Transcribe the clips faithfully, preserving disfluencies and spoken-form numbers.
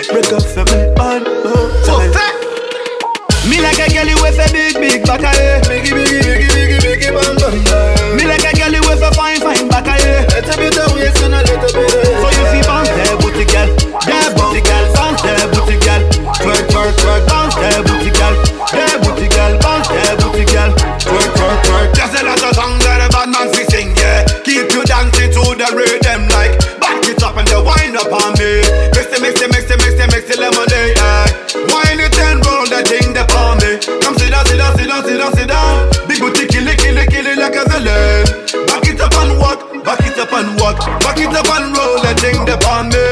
break up for me, man. Oh, so fat. Me like a girl with a big, big back of hair. Biggie, biggie, biggie, biggie, biggie, bang, bang, bang. Me like a girl with a fine, fine back of hair. A little bit of waist and a little bit of. So you see bounce there, booty girl. There, booty girl, bounce there, booty girl. Twerk, twerk, twerk, bounce there, booty girl. There, booty girl, bounce there, booty girl. Twerk, twerk, twerk. Just a lot of songs that a bad man fi sing, yeah. Keep you dancing to the rhythm like. Back it up and the wind up on me. Mix it, mix it, mix it, mix it, mix it, lemonade, yeah. Wine it and roll that thing there for me. Come sit down, sit down, sit down, sit down, sit down. Big booty kill it, kill it, kill it like a villain. Back it up and walk, back it up and walk. Back it up and roll that thing there for me.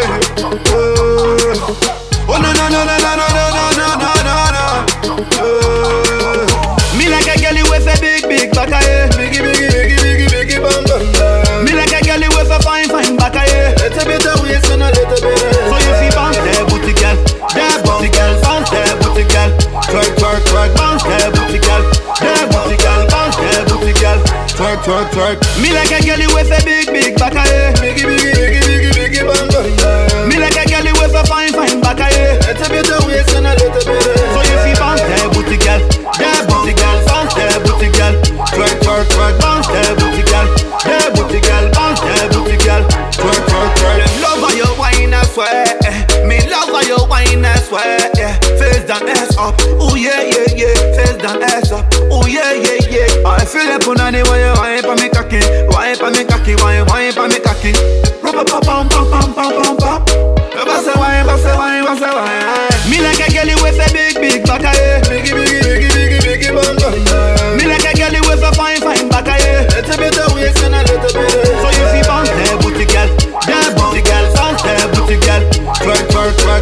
Oh no no no no no no no no no no no. Me like a girl with a big big back of hair. Biggie biggie biggie biggie biggie bam bam bam. Me like a girl with a fine fine back of hair. Little bit of waist and a little bit of. So you see bounce there booty girl, there booty girl, bounce there booty girl. Twerk twerk twerk, bounce there booty girl, there booty girl, bounce there booty girl. Twerk twerk twerk. Me like a girl with a big big back of hair. Biggie biggie biggie biggie biggie bam bam bam. Me like a girl with a fine fine back of hair. Little bit of waist and a little bit of. So you see bounce there booty girl, there booty girl, bounce there booty girl. Twerk twerk twerk, bounce there booty girl, there booty girl, bounce there booty girl. Twerk twerk twerk. Love how you whine, I swear. Me love how you whine, I swear. Yeah, face down, ass up. Oh yeah yeah yeah, face down, ass up. Oh yeah yeah yeah. I feel it put on the way you whine pa me cocky, whine pa me cocky, whine whine pa me cocky. Rubber pam pam pam pam pam pam pam. Boss a wine, boss a wine, boss a wine. Me like a girl with a big, big back of hair. Biggie, biggie, biggie, biggie, biggie, bang, bang, bang. Me like a girl with a fine, fine back of hair. Little bit of waist and a little bit of. So you see bounce there, booty girl. There, booty girl, bounce there, booty girl. Twerk, twerk, twerk.